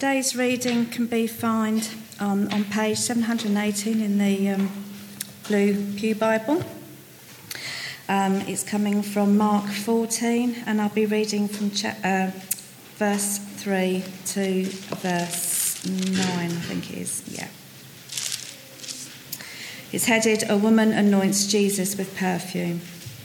Today's reading can be found on page 718 in the Blue Pew Bible. It's coming from Mark 14, and I'll be reading from verse 3 to verse 9, I think it is, yeah. It's headed, "A Woman Anoints Jesus with Perfume."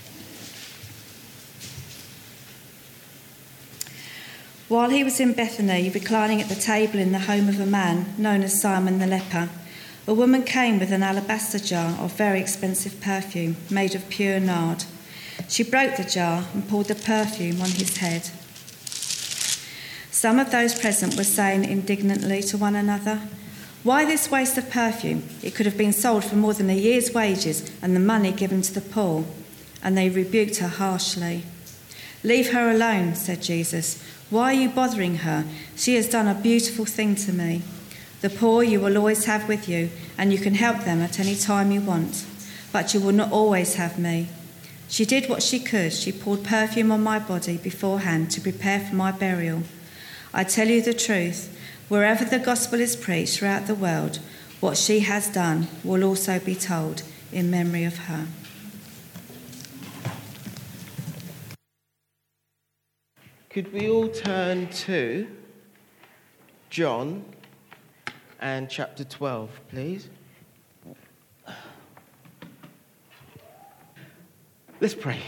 While he was in Bethany, reclining at the table in the home of a man known as Simon the leper, a woman came with an alabaster jar of very expensive perfume made of pure nard. She broke the jar and poured the perfume on his head. Some of those present were saying indignantly to one another, "Why this waste of perfume? It could have been sold for more than a year's wages and the money given to the poor." And they rebuked her harshly. "Leave her alone," said Jesus. "Why are you bothering her? She has done a beautiful thing to me. The poor you will always have with you, and you can help them at any time you want. But you will not always have me. She did what she could. She poured perfume on my body beforehand to prepare for my burial. I tell you the truth, wherever the gospel is preached throughout the world, what she has done will also be told in memory of her." Could we all turn to John and chapter 12, please? Let's pray.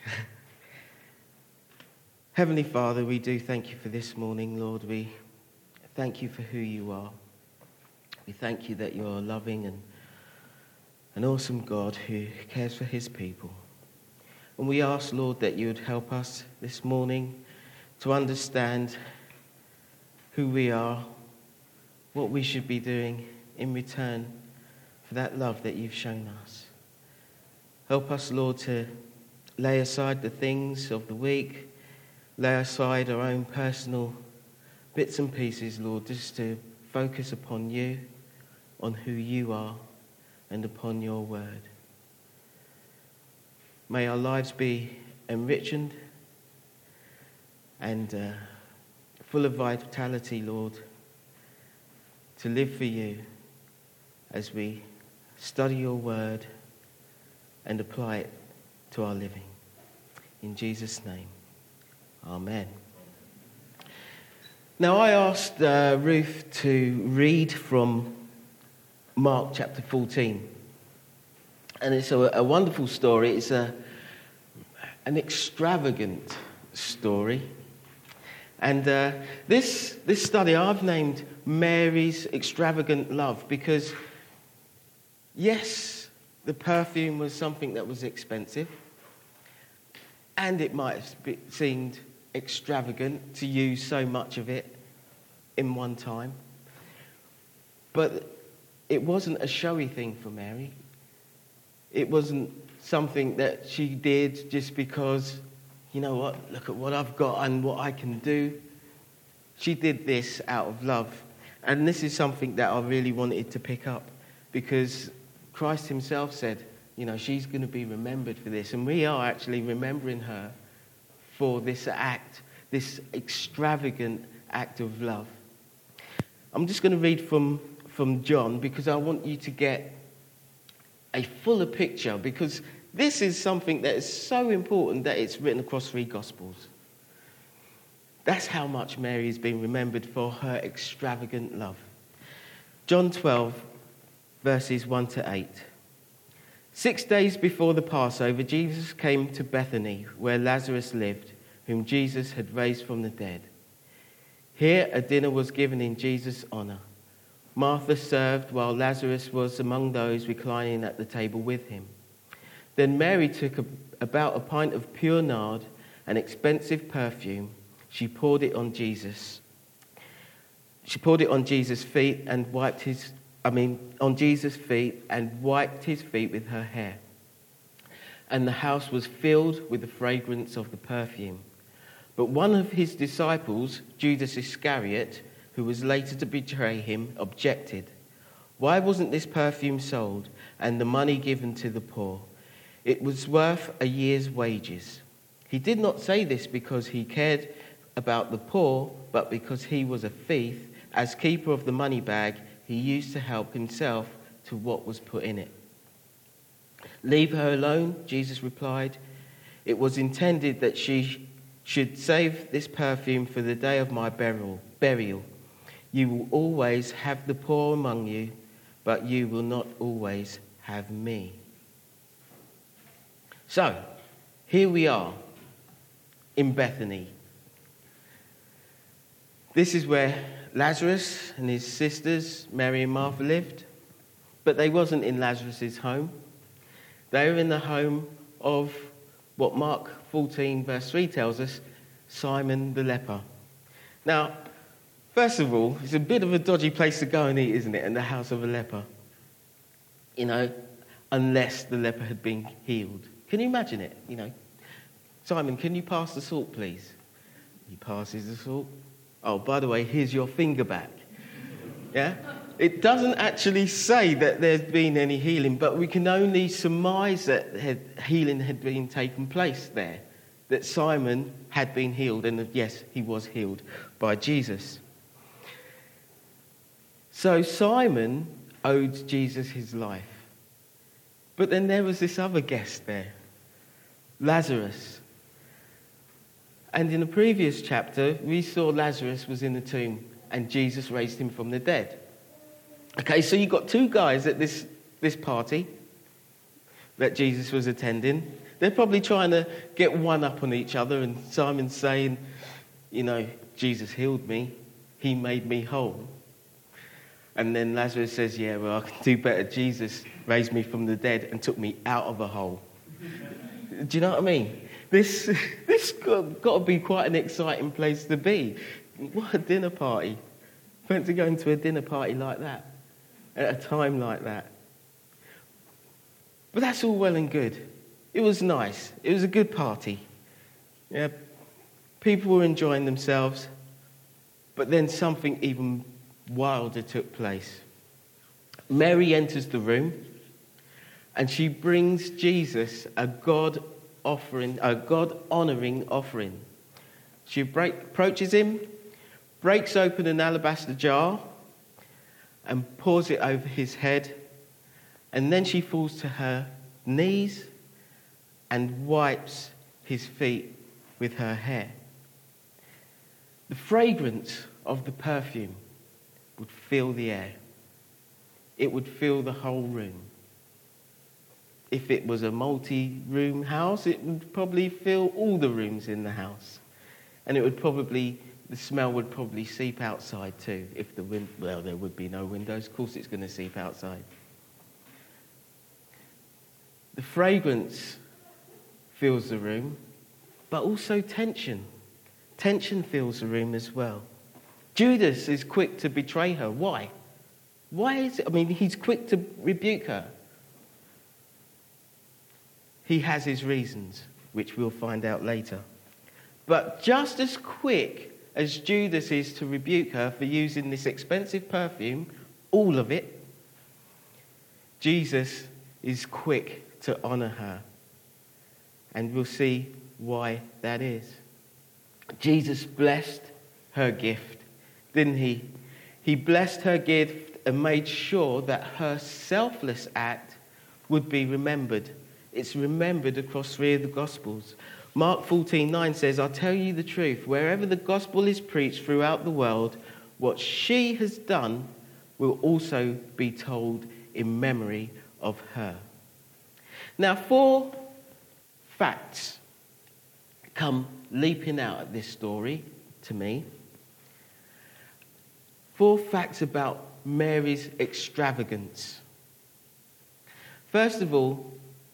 Heavenly Father, we do thank you for this morning, Lord. We thank you for who you are. We thank you that you're a loving and an awesome God who cares for his people. And we ask, Lord, that you would help us this morning to understand who we are, what we should be doing in return for that love that you've shown us. Help us, Lord, to lay aside the things of the week, lay aside our own personal bits and pieces, Lord, just to focus upon you, on who you are, and upon your word. May our lives be enriched and full of vitality, Lord, to live for you as we study your word and apply it to our living. In Jesus' name, amen. Now, I asked Ruth to read from Mark chapter 14. And it's a wonderful story. It's an extravagant story. And this study I've named Mary's Extravagant Love because, yes, the perfume was something that was expensive, and it might have seemed extravagant to use so much of it in one time. But it wasn't a showy thing for Mary. It wasn't something that she did just because, you know what, look at what I've got and what I can do. She did this out of love. And this is something that I really wanted to pick up because Christ himself said, you know, she's going to be remembered for this. And we are actually remembering her for this act, this extravagant act of love. I'm just going to read from John because I want you to get a fuller picture, because this is something that is so important that it's written across 3 Gospels. That's how much Mary has been remembered for her extravagant love. John 12, verses 1 to 8. 6 days before the Passover, Jesus came to Bethany, where Lazarus lived, whom Jesus had raised from the dead. Here a dinner was given in Jesus' honor. Martha served while Lazarus was among those reclining at the table with him. Then Mary took about a pint of pure nard, an expensive perfume. She poured it on Jesus' feet and wiped his feet with her hair. And the house was filled with the fragrance of the perfume. But one of his disciples, Judas Iscariot, who was later to betray him, objected. "Why wasn't this perfume sold and the money given to the poor? It was worth a year's wages." He did not say this because he cared about the poor, but because he was a thief as keeper of the money bag, he used to help himself to what was put in it. Leave her alone, Jesus replied. It was intended that she should save this perfume for the day of my burial. You will always have the poor among you, but you will not always have me. So, here we are in Bethany. This is where Lazarus and his sisters, Mary and Martha, lived. But they wasn't in Lazarus' home. They were in the home of what Mark 14 verse 3 tells us, Simon the leper. Now, first of all, it's a bit of a dodgy place to go and eat, isn't it? In the house of a leper. You know, unless the leper had been healed. Can you imagine it? You know, Simon, can you pass the salt, please? He passes the salt. Oh, by the way, here's your finger back. Yeah? It doesn't actually say that there's been any healing, but we can only surmise that healing had been taken place there. That Simon had been healed, and yes, he was healed by Jesus. So Simon owed Jesus his life. But then there was this other guest there, Lazarus. And in the previous chapter, we saw Lazarus was in the tomb and Jesus raised him from the dead. Okay, so you've got two guys at this party that Jesus was attending. They're probably trying to get one up on each other, and Simon's saying, you know, Jesus healed me. He made me whole. And then Lazarus says, yeah, well, I can do better. Jesus raised me from the dead and took me out of a hole. Do you know what I mean? This got to be quite an exciting place to be. What a dinner party. Went to go into a dinner party like that, at a time like that. But that's all well and good. It was nice. It was a good party. Yeah, people were enjoying themselves. But then something even wilder took place. Mary enters the room and she brings Jesus a God-honoring offering. She approaches him, breaks open an alabaster jar and pours it over his head, and then she falls to her knees and wipes his feet with her hair. The fragrance of the perfume would fill the air. It would fill the whole room. If it was a multi-room house, it would probably fill all the rooms in the house. And the smell would probably seep outside too. Well, there would be no windows. Of course it's going to seep outside. The fragrance fills the room, but also tension. Tension fills the room as well. Judas is quick to betray her. Why? Why is it? I mean, he's quick to rebuke her. He has his reasons, which we'll find out later. But just as quick as Judas is to rebuke her for using this expensive perfume, all of it, Jesus is quick to honour her. And we'll see why that is. Jesus blessed her gift, didn't he? He blessed her gift and made sure that her selfless act would be remembered. It's remembered across 3 of the Gospels. Mark 14:9 says, I tell you the truth, wherever the gospel is preached throughout the world, what she has done will also be told in memory of her. Now, 4 facts come leaping out at this story to me. 4 facts about Mary's extravagance. First of all,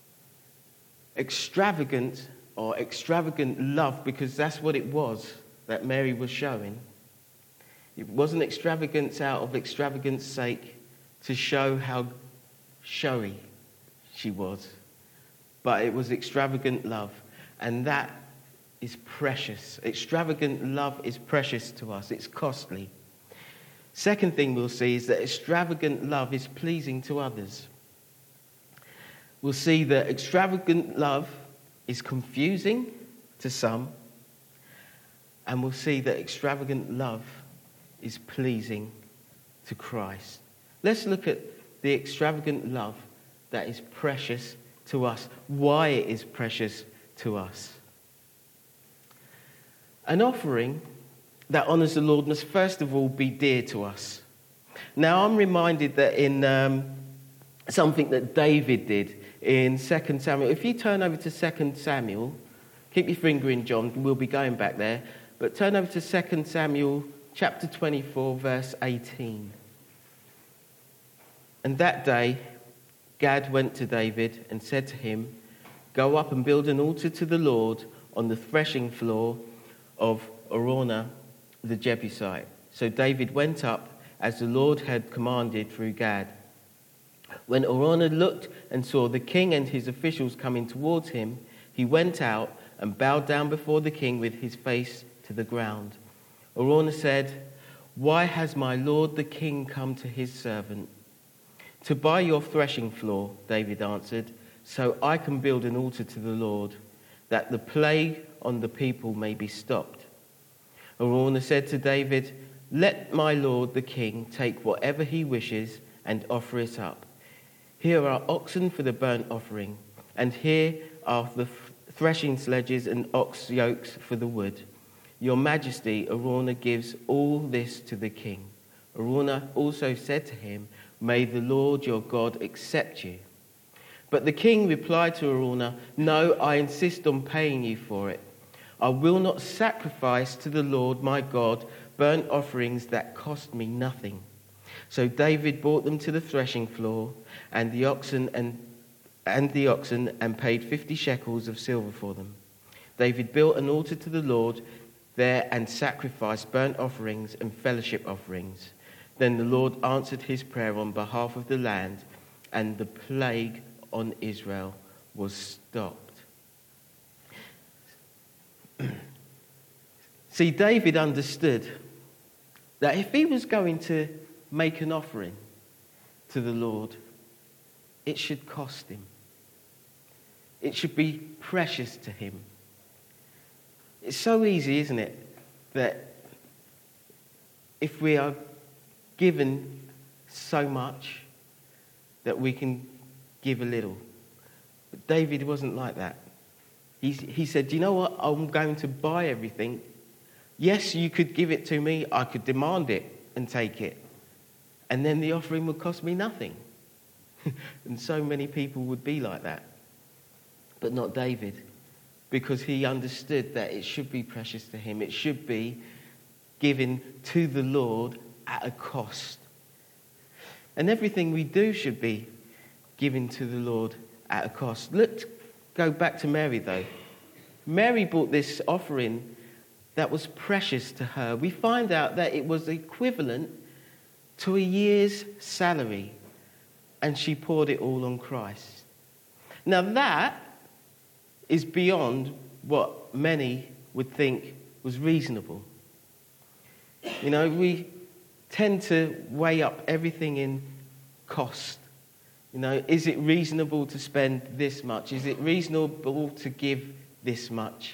extravagant love, because that's what it was that Mary was showing. It wasn't extravagance out of extravagance sake to show how showy she was, but it was extravagant love, and that is precious. Extravagant love is precious to us. It's costly. Second thing we'll see is that extravagant love is pleasing to others. We'll see that extravagant love is confusing to some, and we'll see that extravagant love is pleasing to Christ. Let's look at the extravagant love that is precious to us, why it is precious to us. An offering that honours the Lord must first of all be dear to us. Now, I'm reminded that in something that David did in 2 Samuel. If you turn over to 2 Samuel, keep your finger in John, we'll be going back there, but turn over to 2 Samuel chapter 24, verse 18. And that day, Gad went to David and said to him, "Go up and build an altar to the Lord on the threshing floor of Araunah the Jebusite." So David went up as the Lord had commanded through Gad. When Araunah looked and saw the king and his officials coming towards him, he went out and bowed down before the king with his face to the ground. Araunah said, "Why has my lord the king come to his servant?" "To buy your threshing floor," David answered, "so I can build an altar to the Lord, that the plague on the people may be stopped." Araunah said to David, "Let my lord the king take whatever he wishes and offer it up. Here are oxen for the burnt offering, and here are the threshing sledges and ox yokes for the wood. Your Majesty," Araunah gives all this to the king. Araunah also said to him, "May the Lord your God accept you." But the king replied to Araunah, "No, I insist on paying you for it. I will not sacrifice to the Lord my God burnt offerings that cost me nothing." So David brought them to the threshing floor and the oxen and paid 50 shekels of silver for them. David built an altar to the Lord there and sacrificed burnt offerings and fellowship offerings. Then the Lord answered his prayer on behalf of the land, and the plague on Israel was stopped. See, David understood that if he was going to make an offering to the Lord, it should cost him. It should be precious to him. It's so easy, isn't it, that if we are given so much that we can give a little. But David wasn't like that. He said, "Do you know what? I'm going to buy everything. Yes, you could give it to me. I could demand it and take it. And then the offering would cost me nothing." And so many people would be like that. But not David, because he understood that it should be precious to him. It should be given to the Lord at a cost. And everything we do should be given to the Lord at a cost. Let's go back to Mary, though. Mary brought this offering that was precious to her. We find out that it was equivalent to a year's salary, and she poured it all on Christ. Now that is beyond what many would think was reasonable. You know, we tend to weigh up everything in cost. You know, is it reasonable to spend this much? Is it reasonable to give this much?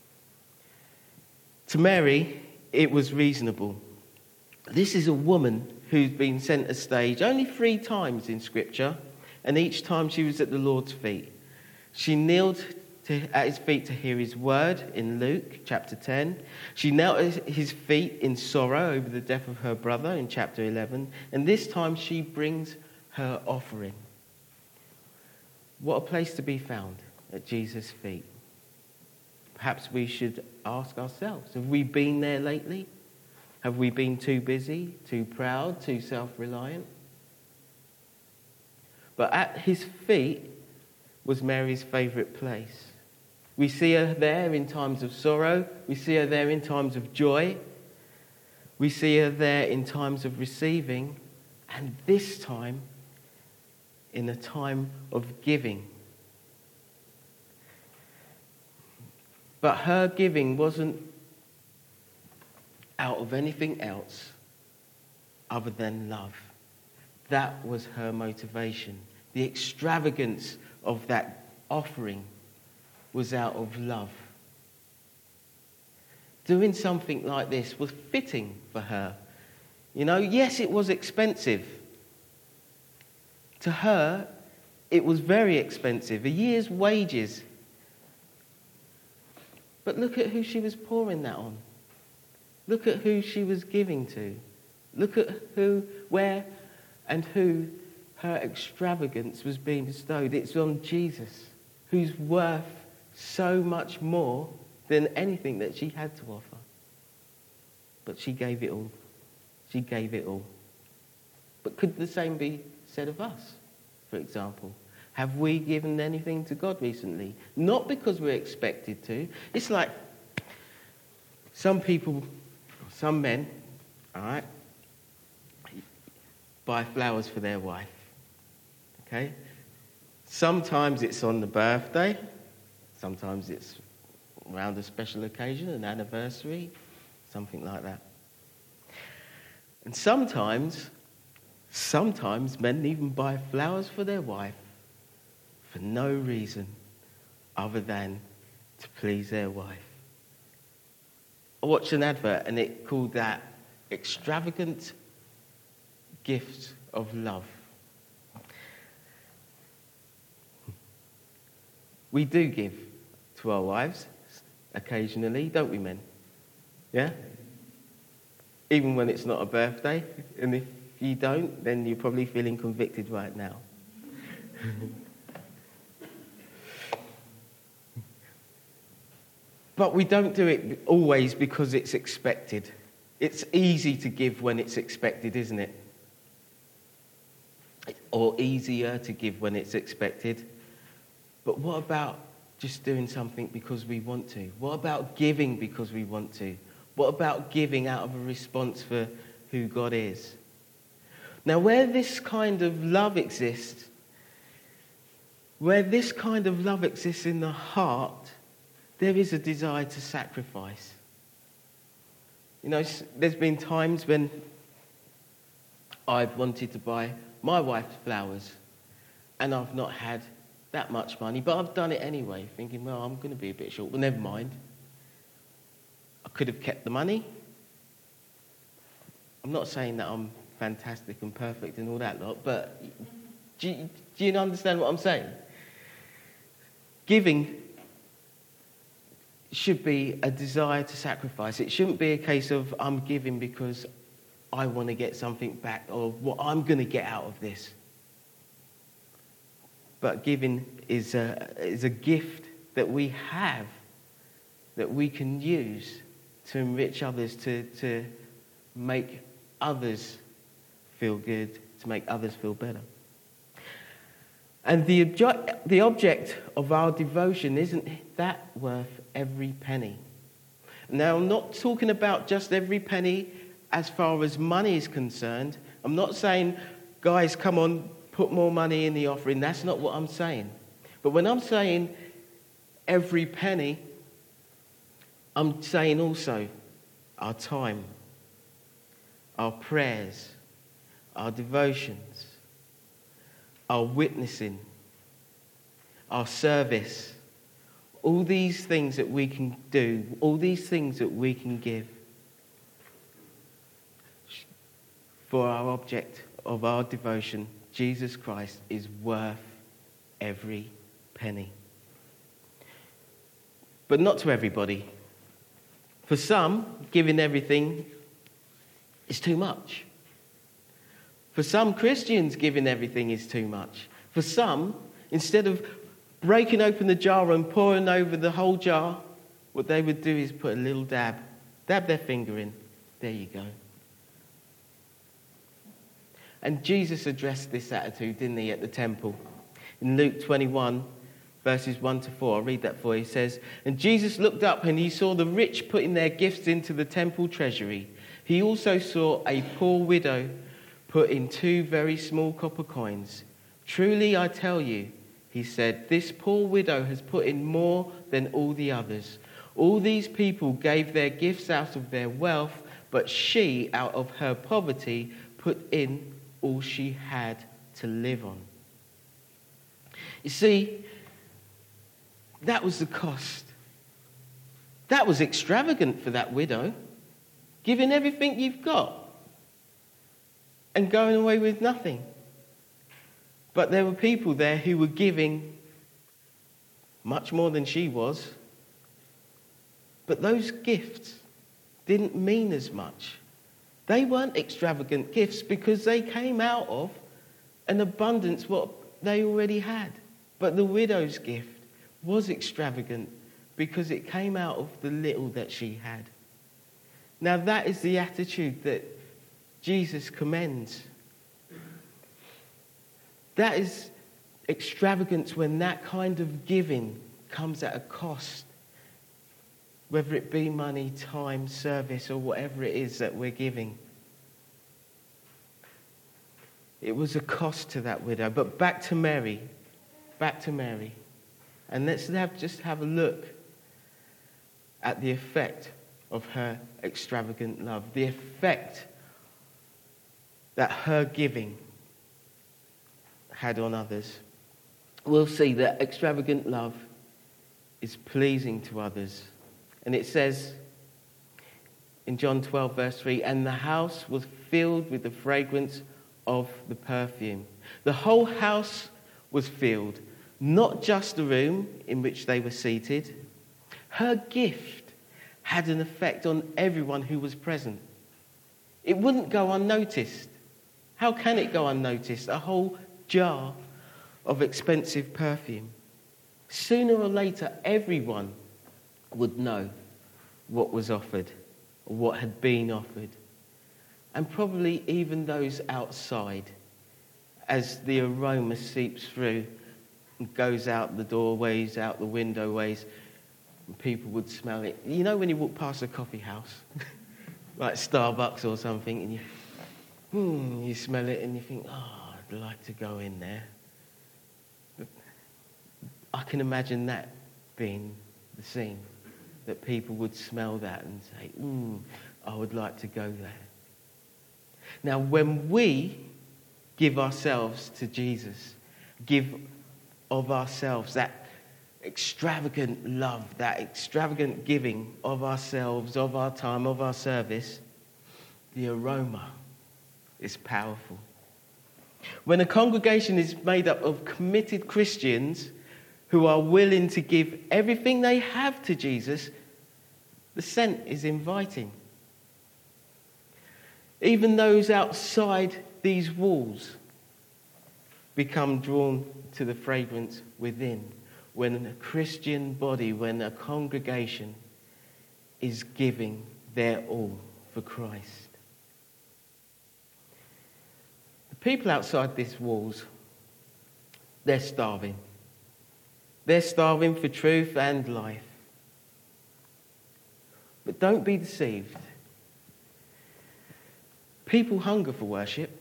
To Mary, it was reasonable. This is a woman who's been sent a stage only 3 times in Scripture, and each time she was at the Lord's feet. She kneeled at his feet to hear his word in Luke chapter 10. She knelt at his feet in sorrow over the death of her brother in chapter 11. And this time she brings her offering. What a place to be found at Jesus' feet. Perhaps we should ask ourselves, have we been there lately? Have we been too busy, too proud, too self-reliant? But at his feet was Mary's favourite place. We see her there in times of sorrow. We see her there in times of joy. We see her there in times of receiving. And this time, in a time of giving. But her giving wasn't out of anything else other than love. That was her motivation. The extravagance of that offering was out of love. Doing something like this was fitting for her You know, yes, it was expensive. To her, it was very expensive, a year's wages. But look at who she was pouring that on. Look at who she was giving to. Look at who, where, and who her extravagance was being bestowed. It's on Jesus, who's worth so much more than anything that she had to offer. But she gave it all. She gave it all. But could the same be said of us, for example? Have we given anything to God recently? Not because we're expected to. It's like some people, some men, all right, buy flowers for their wife. Okay? Sometimes it's on the birthday. Sometimes it's around a special occasion, an anniversary, something like that. And sometimes men even buy flowers for their wife for no reason other than to please their wife. I watched an advert and it called that extravagant gift of love. We do give to our wives occasionally, don't we, men? Yeah? Even when it's not a birthday. And if you don't, then you're probably feeling convicted right now. But we don't do it always because it's expected. It's easy to give when it's expected, isn't it? Or easier to give when it's expected. But what about just doing something because we want to? What about giving because we want to? What about giving out of a response for who God is? Now, where this kind of love exists in the heart, there is a desire to sacrifice. You know, there's been times when I've wanted to buy my wife flowers and I've not had that much money, but I've done it anyway, thinking, well, I'm going to be a bit short. Well, never mind. I could have kept the money. I'm not saying that I'm fantastic and perfect and all that lot, but do you understand what I'm saying? Giving should be a desire to sacrifice. It shouldn't be a case of I'm giving because I want to get something back or what I'm going to get out of this. But giving is a gift that we have, that we can use to enrich others, to make others feel good, to make others feel better. And the object of our devotion, isn't that worth every penny? Now, I'm not talking about just every penny as far as money is concerned. I'm not saying, guys, come on, put more money in the offering. That's not what I'm saying. But when I'm saying every penny, I'm saying also our time, our prayers, our devotions, our witnessing, our service, all these things that we can do, all these things that we can give for our object of our devotion, Jesus Christ, is worth every penny. But not to everybody. For some, giving everything is too much. For some Christians, giving everything is too much. For some, instead of breaking open the jar and pouring over the whole jar, what they would do is put a little dab their finger in. There you go. And Jesus addressed this attitude, didn't he, at the temple? In Luke 21, verses 1 to 4, I'll read that for you. He says, "And Jesus looked up and he saw the rich putting their gifts into the temple treasury. He also saw a poor widow put in 2 very small copper coins. 'Truly I tell you,' he said, 'this poor widow has put in more than all the others. All these people gave their gifts out of their wealth, but she, out of her poverty, put in all she had to live on.'" You see, that was the cost. That was extravagant for that widow. Giving everything you've got. and going away with nothing. But there were people there who were giving much more than she was. But those gifts didn't mean as much. They weren't extravagant gifts because they came out of an abundance what they already had. But the widow's gift was extravagant because it came out of the little that she had. Now that is the attitude that Jesus commends. That is extravagance when that kind of giving comes at a cost. Whether it be money, time, service, or whatever it is that we're giving. It was a cost to that widow. But back to Mary. And let's just have a look at the effect of her extravagant love. The effect that her giving had on others. We'll see that extravagant love is pleasing to others. And it says in John 12 verse 3, and the house was filled with the fragrance of the perfume. The whole house was filled, not just the room in which they were seated. Her gift had an effect on everyone who was present. It wouldn't go unnoticed. How can it go unnoticed? A whole jar of expensive perfume. Sooner or later, everyone would know what was offered, or what had been offered. And probably even those outside, as the aroma seeps through and goes out the doorways, out the window ways, and people would smell it. You know when you walk past a coffee house, like Starbucks or something, and you smell it and you think, oh, I'd like to go in there. I can imagine that being the scene. That people would smell that and say, I would like to go there. Now, when we give ourselves to Jesus, give of ourselves, that extravagant love, that extravagant giving of ourselves, of our time, of our service, the aroma is powerful. When a congregation is made up of committed Christians who are willing to give everything they have to Jesus, the scent is inviting. Even those outside these walls become drawn to the fragrance within when a Christian body, when a congregation is giving their all for Christ. The people outside these walls, they're starving. They're starving for truth and life. But don't be deceived. People hunger for worship.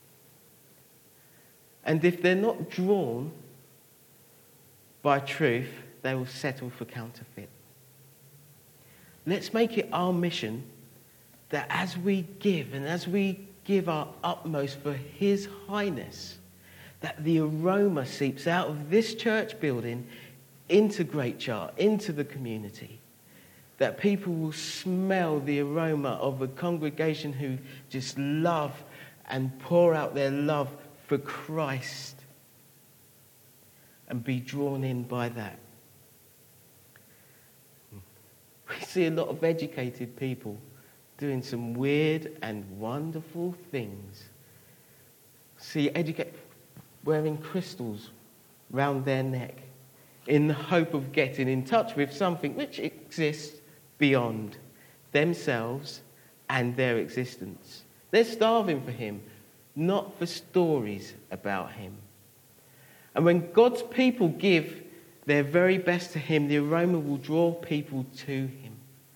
And if they're not drawn by truth, they will settle for counterfeit. Let's make it our mission that as we give and as we give our utmost for His Highness, that the aroma seeps out of this church building into Great Chart, into the community. That people will smell the aroma of a congregation who just love and pour out their love for Christ and be drawn in by that. We see a lot of educated people doing some weird and wonderful things. Wearing crystals round their neck in the hope of getting in touch with something which exists beyond themselves and their existence. They're starving for Him, not for stories about Him. And when God's people give their very best to Him, the aroma will draw people to Him.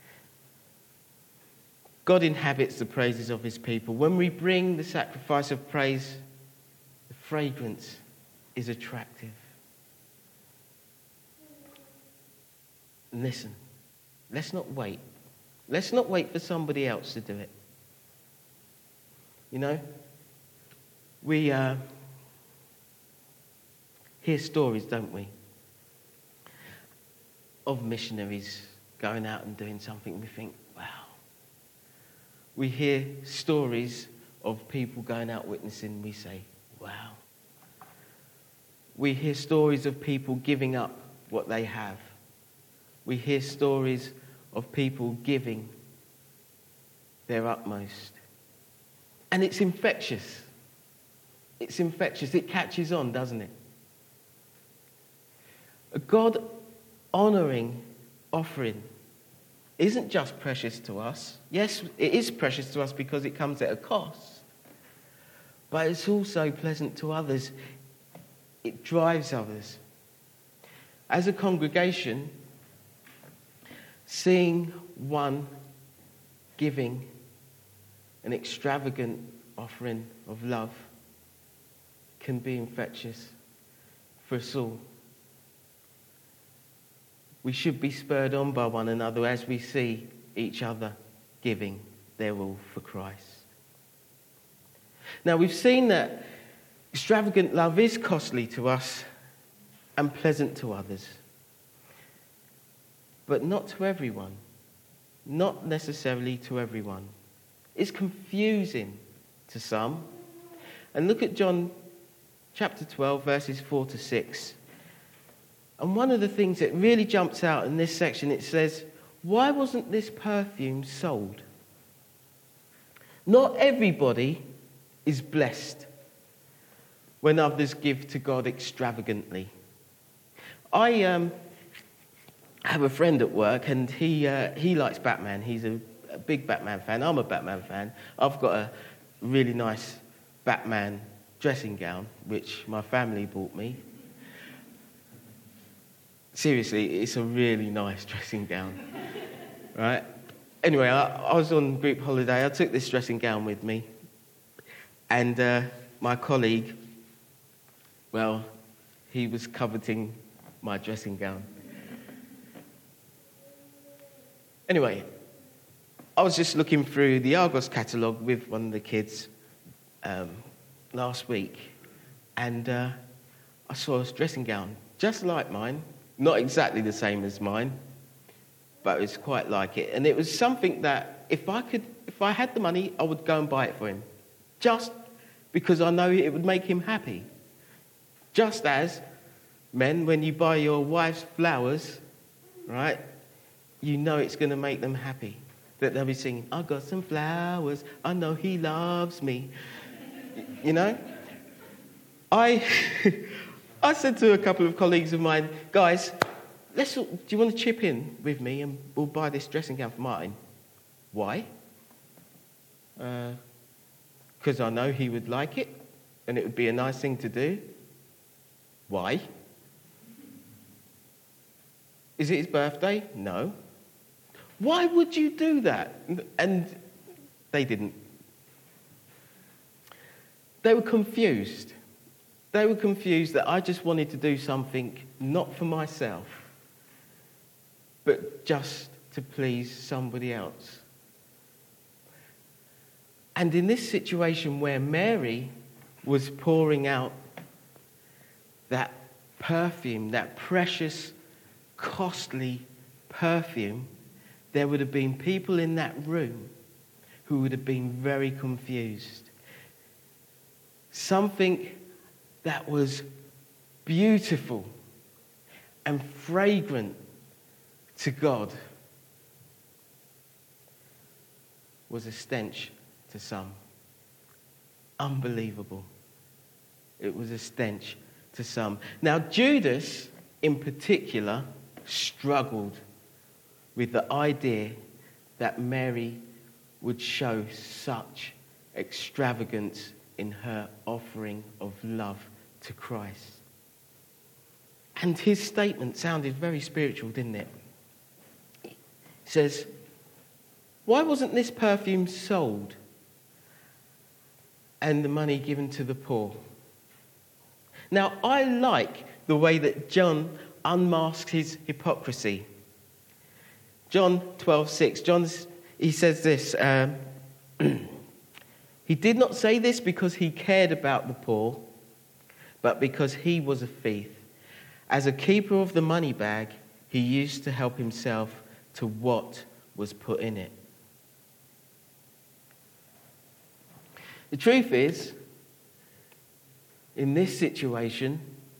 God inhabits the praises of His people. When we bring the sacrifice of praise, the fragrance is attractive. And listen, let's not wait. Let's not wait for somebody else to do it. You know, we hear stories, don't we, of missionaries going out and doing something. We think, wow. We hear stories of people going out witnessing, we say, wow. We hear stories of people giving up what they have. We hear stories of people giving their utmost. And it's infectious. It's infectious. It catches on, doesn't it? A God-honouring offering isn't just precious to us. Yes, it is precious to us because it comes at a cost. But it's also pleasant to others. It drives others. As a congregation, seeing one giving an extravagant offering of love can be infectious for us all. We should be spurred on by one another as we see each other giving their all for Christ. Now, we've seen that extravagant love is costly to us and pleasant to others. But not to everyone. Not necessarily to everyone. It's confusing to some. And look at John chapter 12, verses 4 to 6. And one of the things that really jumps out in this section, it says, why wasn't this perfume sold? Not everybody is blessed when others give to God extravagantly. I have a friend at work, and he likes Batman. He's a big Batman fan. I'm a Batman fan. I've got a really nice Batman dressing gown, which my family bought me. Seriously, it's a really nice dressing gown, right? Anyway, I was on group holiday. I took this dressing gown with me. And my colleague, well, he was coveting my dressing gown. Anyway, I was just looking through the Argos catalogue with one of the kids last week. And I saw this dressing gown, just like mine. Not exactly the same as mine, but it was quite like it. And it was something that if I had the money, I would go and buy it for him. Just because I know it would make him happy. Just as, men, when you buy your wife's flowers, right, you know it's going to make them happy. That they'll be singing, I got some flowers, I know he loves me. You know? I said to a couple of colleagues of mine, guys, do you want to chip in with me and we'll buy this dressing gown for Martin? Why? Because I know he would like it and it would be a nice thing to do. Why? Is it his birthday? No. Why would you do that? And they didn't. They were confused. They were confused that I just wanted to do something not for myself, but just to please somebody else. And in this situation where Mary was pouring out that perfume, that precious, costly perfume, there would have been people in that room who would have been very confused. Something that was beautiful and fragrant to God was a stench to some. Unbelievable. It was a stench to some. Now, Judas, in particular, struggled with the idea that Mary would show such extravagance in her offering of love to Christ. And his statement sounded very spiritual, didn't it? He says, why wasn't this perfume sold and the money given to the poor? Now, I like the way that John unmasks his hypocrisy. John 12:6, he says this, he did not say this because he cared about the poor, but because he was a thief. As a keeper of the money bag, he used to help himself to what was put in it. The truth is, in this situation,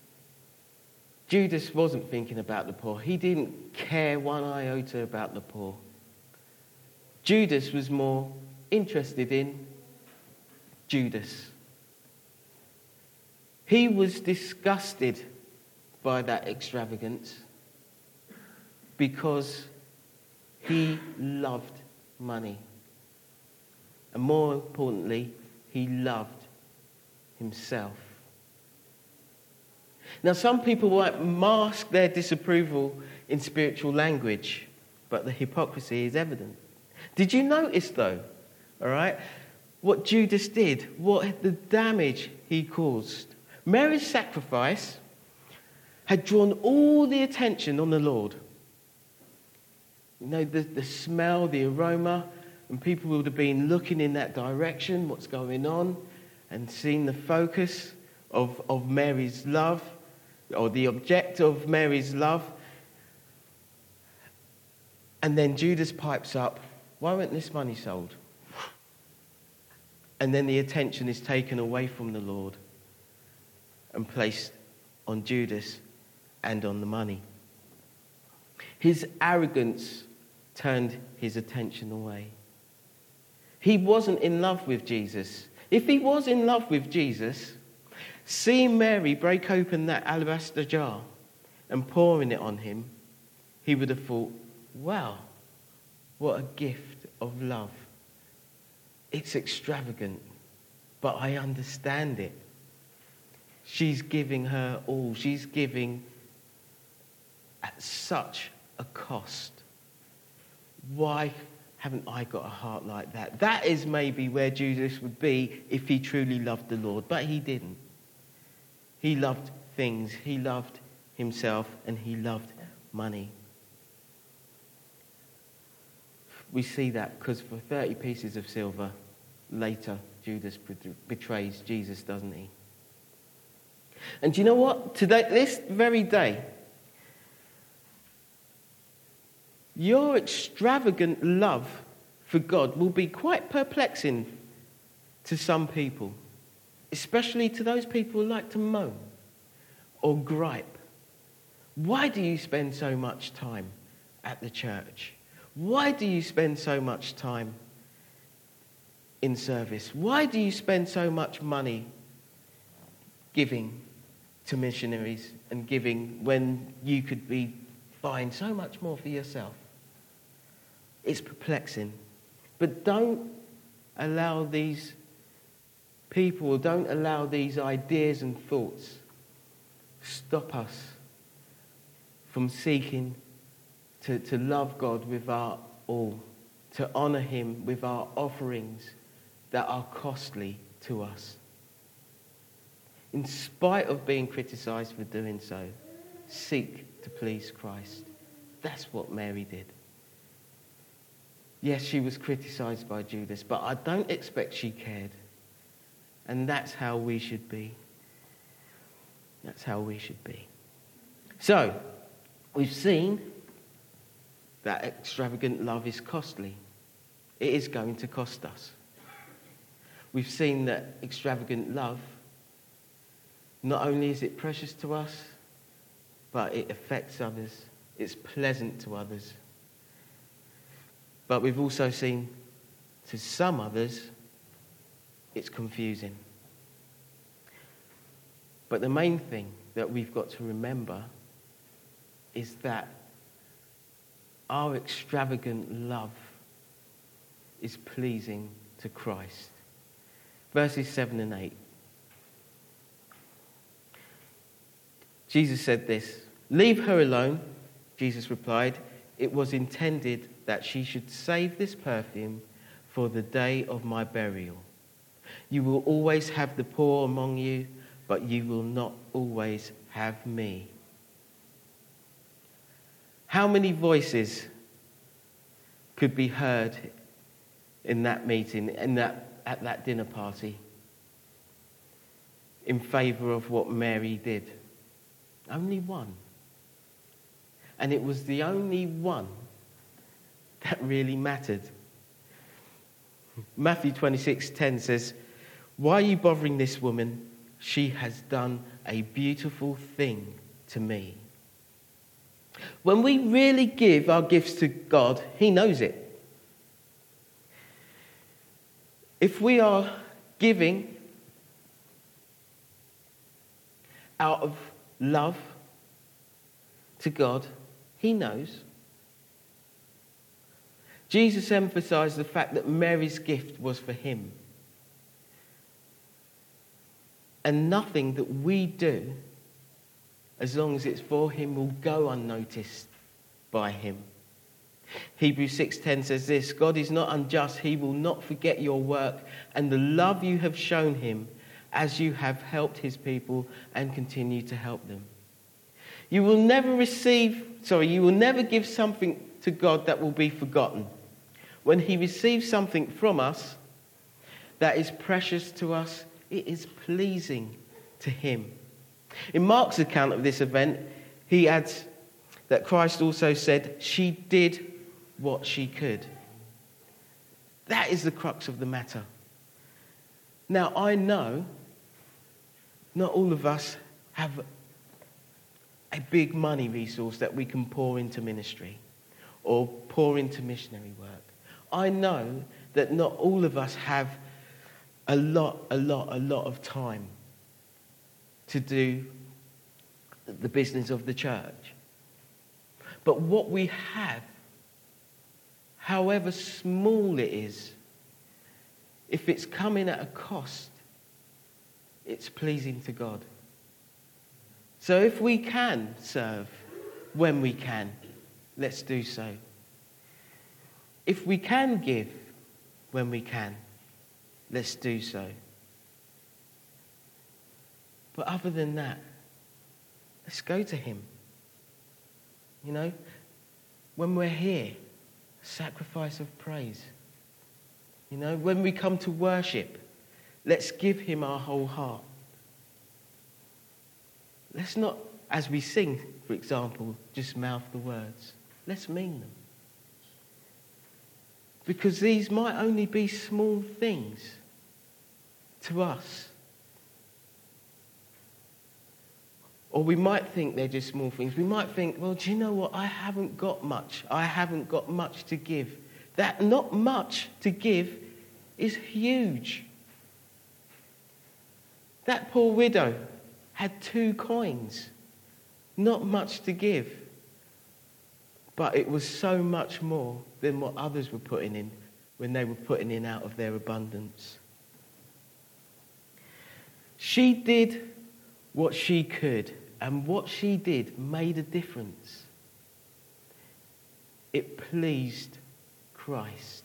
Judas wasn't thinking about the poor. He didn't care one iota about the poor. Judas was more interested in Judas. He was disgusted by that extravagance because he loved money. And more importantly, he loved himself. Now, some people might mask their disapproval in spiritual language, but the hypocrisy is evident. Did you notice, though, all right, what Judas did, what the damage he caused? Mary's sacrifice had drawn all the attention on the Lord. You know, the smell, the aroma, and people would have been looking in that direction, what's going on, and seeing the focus of Mary's love, or the object of Mary's love. And then Judas pipes up, why wasn't this money sold? And then the attention is taken away from the Lord and placed on Judas and on the money. His arrogance turned his attention away. He wasn't in love with Jesus. If he was in love with Jesus, seeing Mary break open that alabaster jar and pouring it on him, he would have thought, wow, what a gift of love. It's extravagant, but I understand it. She's giving her all. She's giving at such a cost. Why haven't I got a heart like that? That is maybe where Judas would be if he truly loved the Lord, but he didn't. He loved things, he loved himself, and he loved money. We see that because for 30 pieces of silver, later Judas betrays Jesus, doesn't he? And do you know what? Today, this very day, your extravagant love for God will be quite perplexing to some people, especially to those people who like to moan or gripe. Why do you spend so much time at the church? Why do you spend so much time in service? Why do you spend so much money giving to missionaries and giving when you could be buying so much more for yourself? It's perplexing. But don't allow these people, don't allow these ideas and thoughts stop us from seeking to love God with our all, to honour him with our offerings that are costly to us. In spite of being criticised for doing so, seek to please Christ. That's what Mary did. Yes, she was criticised by Judas, but I don't expect she cared. And that's how we should be. That's how we should be. So, we've seen that extravagant love is costly. It is going to cost us. We've seen that extravagant love, not only is it precious to us, but it affects others. It's pleasant to others. But we've also seen, to some others, it's confusing. But the main thing that we've got to remember is that our extravagant love is pleasing to Christ. Verses 7 and 8. Jesus said this, "Leave her alone," Jesus replied. "It was intended that she should save this perfume for the day of my burial. You will always have the poor among you, but you will not always have me." How many voices could be heard in that meeting, at that dinner party, in favour of what Mary did? Only one. And it was the only one that really mattered. Matthew 26:10 says, Why are you bothering this woman? She has done a beautiful thing to me. When we really give our gifts to God, he knows it. If we are giving out of love to God, he knows. Jesus emphasized the fact that Mary's gift was for him. And nothing that we do, as long as it's for him, will go unnoticed by him. Hebrews 6:10 says this, God is not unjust. He will not forget your work and the love you have shown him as you have helped his people and continue to help them. You will never give something to God that will be forgotten. When he receives something from us that is precious to us, it is pleasing to him. In Mark's account of this event, he adds that Christ also said, she did what she could. That is the crux of the matter. Now, I know not all of us have a big money resource that we can pour into ministry or pour into missionary work. I know that not all of us have a lot of time to do the business of the church. But what we have, however small it is, if it's coming at a cost, it's pleasing to God. So if we can serve when we can, let's do so. If we can give when we can, let's do so. But other than that, let's go to him. You know, when we're here, sacrifice of praise. You know, when we come to worship, let's give him our whole heart. Let's not, as we sing, for example, just mouth the words. Let's mean them. Because these might only be small things to us. Or we might think they're just small things. We might think, well, do you know what? I haven't got much. I haven't got much to give. That not much to give is huge. That poor widow had 2 coins. Not much to give. But it was so much more than what others were putting in when they were putting in out of their abundance. She did what she could, and what she did made a difference. It pleased Christ.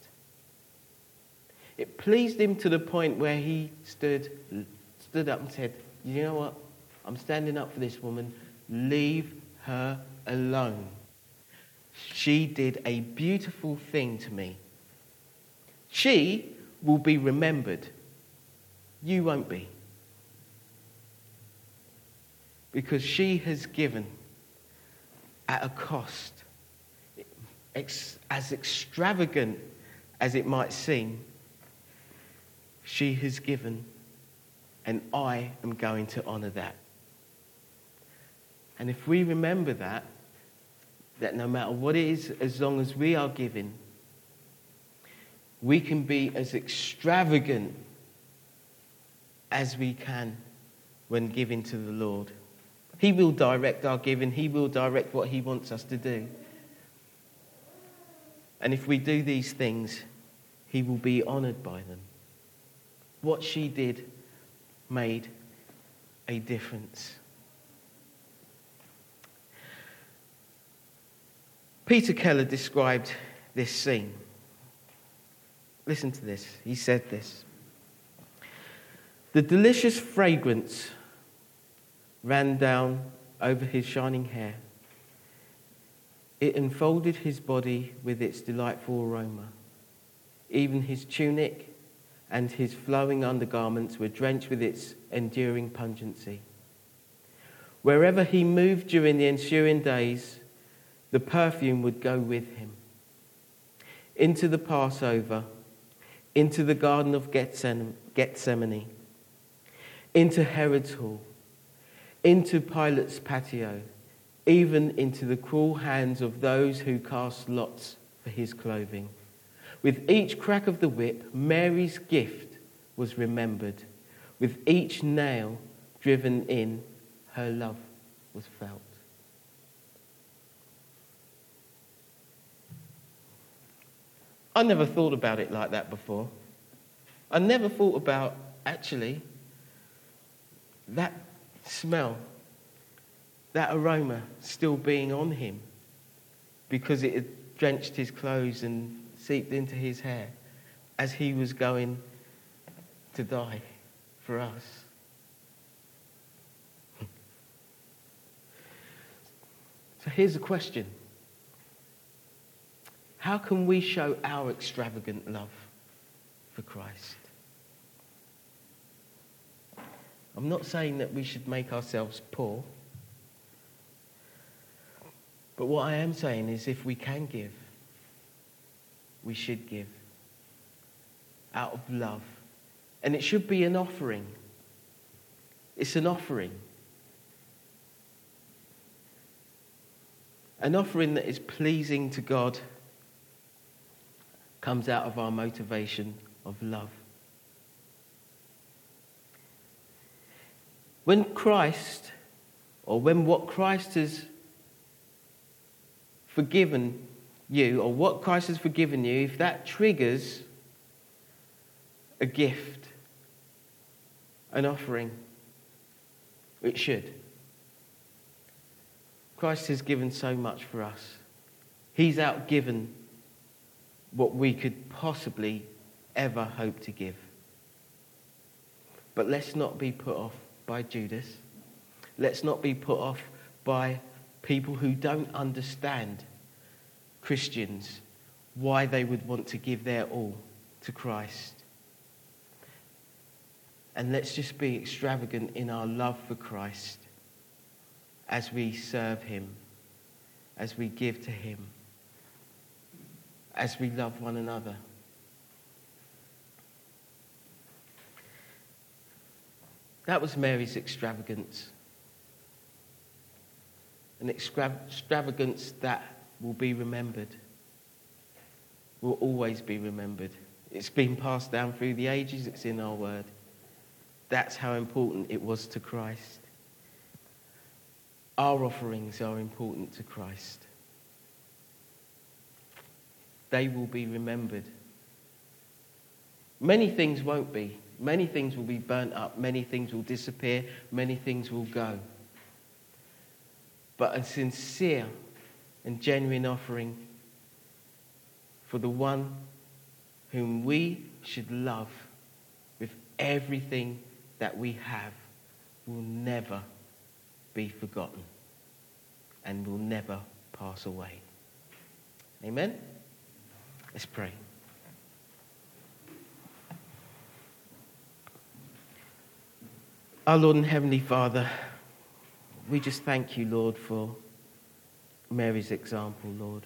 It pleased him to the point where he stood up and said, you know what? I'm standing up for this woman. Leave her alone. She did a beautiful thing to me. She will be remembered. You won't be. Because she has given at a cost. As extravagant as it might seem, she has given, and I am going to honour that. And if we remember that no matter what it is, as long as we are giving, we can be as extravagant as we can when giving to the Lord. He will direct our giving. He will direct what he wants us to do. And if we do these things, he will be honoured by them. What she did made a difference. Peter Keller described this scene. Listen to this. He said this. The delicious fragrance ran down over his shining hair. It enfolded his body with its delightful aroma. Even his tunic and his flowing undergarments were drenched with its enduring pungency. Wherever he moved during the ensuing days, the perfume would go with him. Into the Passover, into the Garden of Gethsemane, into Herod's hall, into Pilate's patio, even into the cruel hands of those who cast lots for his clothing. With each crack of the whip, Mary's gift was remembered. With each nail driven in, her love was felt. I never thought about it like that before. I never thought about, actually, that smell, that aroma still being on him because it had drenched his clothes and seeped into his hair as he was going to die for us. So here's the question. How can we show our extravagant love for Christ? I'm not saying that we should make ourselves poor. But what I am saying is if we can give, we should give out of love. And it should be an offering. It's an offering. An offering that is pleasing to God comes out of our motivation of love. When Christ, or when what Christ has forgiven you, or what Christ has forgiven you, if that triggers a gift, an offering, it should. Christ has given so much for us. He's outgiven what we could possibly ever hope to give. But let's not be put off by Judas. Let's not be put off by people who don't understand, Christians, why they would want to give their all to Christ. And let's just be extravagant in our love for Christ as we serve him, as we give to him, as we love one another. That was Mary's extravagance. An extravagance that will be remembered, will always be remembered. It's been passed down through the ages, it's in our word. That's how important it was to Christ. Our offerings are important to Christ. They will be remembered. Many things won't be. Many things will be burnt up. Many things will disappear. Many things will go. But a sincere and genuine offering for the one whom we should love with everything that we have will never be forgotten and will never pass away. Amen? Let's pray. Our Lord and Heavenly Father, we just thank you, Lord, for Mary's example, Lord.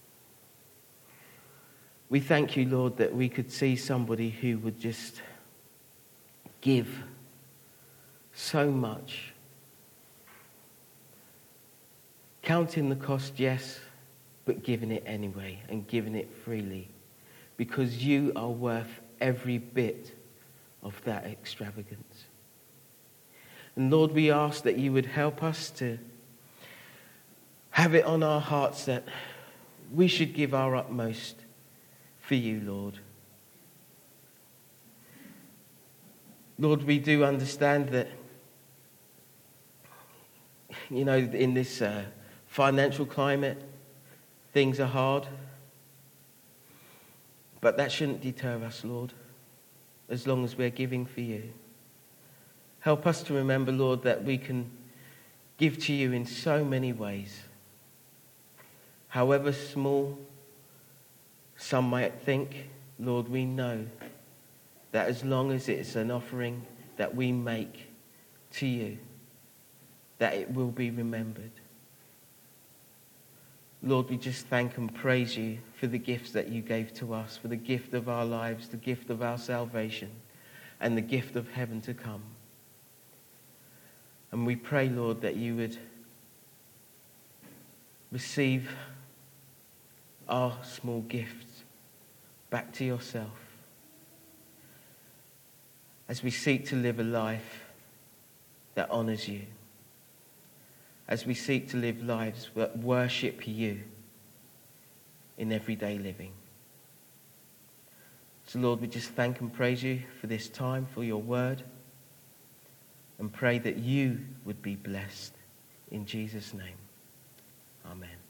We thank you, Lord, that we could see somebody who would just give so much. Counting the cost, yes, but giving it anyway and giving it freely. Because you are worth every bit of that extravagance. And Lord, we ask that you would help us to have it on our hearts that we should give our utmost for you, Lord. Lord, we do understand that, you know, in this financial climate, things are hard. But that shouldn't deter us, Lord, as long as we're giving for you. Help us to remember, Lord, that we can give to you in so many ways. However small some might think, Lord, we know that as long as it's an offering that we make to you, that it will be remembered. Lord, we just thank and praise you for the gifts that you gave to us, for the gift of our lives, the gift of our salvation, and the gift of heaven to come. And we pray, Lord, that you would receive our small gifts back to yourself as we seek to live a life that honours you, as we seek to live lives that worship you in everyday living. So Lord, we just thank and praise you for this time, for your word, and pray that you would be blessed in Jesus' name. Amen.